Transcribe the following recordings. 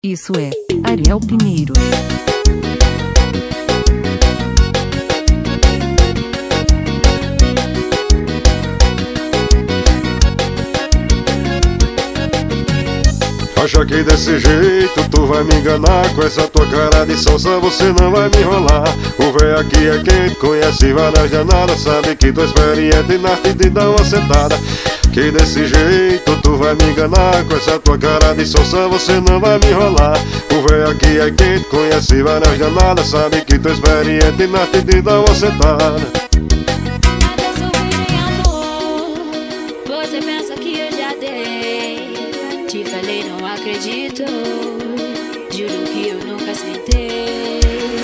Isso é Ariel Pinheiro. Acha que desse jeito tu vai me enganar? Com essa tua cara de sonsa você não vai me enrolar. O véio aqui é quente, conhece várias danadas, sabe que tu é experiente na arte de dar uma sentada. Que desse jeito tu vai me enganar? Com essa tua cara de sonsa você não vai me enrolar. O véio aqui é quente, conhece várias danadas, sabe que tu é experiente na arte de dar uma sentada. Você pensa que eu já dei? Te falei, não acredito. Juro que eu nunca sentei.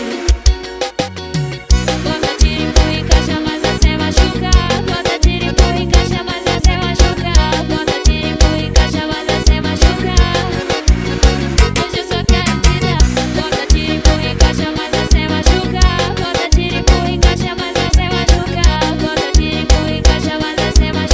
Bota tiro e põe em caixa, mas você machucar. Bota tiro e põe em caixa, mas você machucar. Bota tiro e põe em caixa, mas você machucar. Hoje eu só quero te dar. Bota tiro e põe em caixa, mas você machucar. Bota tiro e põe em caixa, mas você machucar. Bota tiro e põe em caixa, mas você machucar.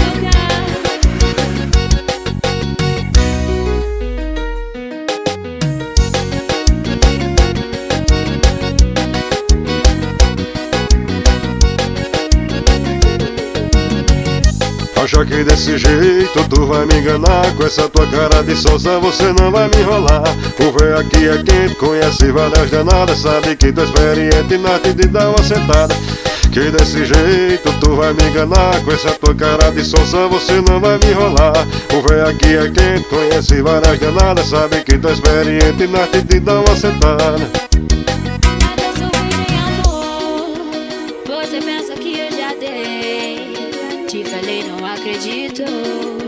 Acha que desse jeito tu vai me enganar? Com essa tua cara de sonsa você não vai me enrolar. O véio aqui é quente, conhece várias danadas, sabe que tu é experiente na arte de dar uma sentada. Que desse jeito tu vai me enganar? Com essa tua cara de sonsa você não vai me enrolar. O véio aqui é quente, conhece várias danadas, sabe que tu é experiente na arte de dar uma sentada. Você pensa que eu já dei? Te falei, não acredito.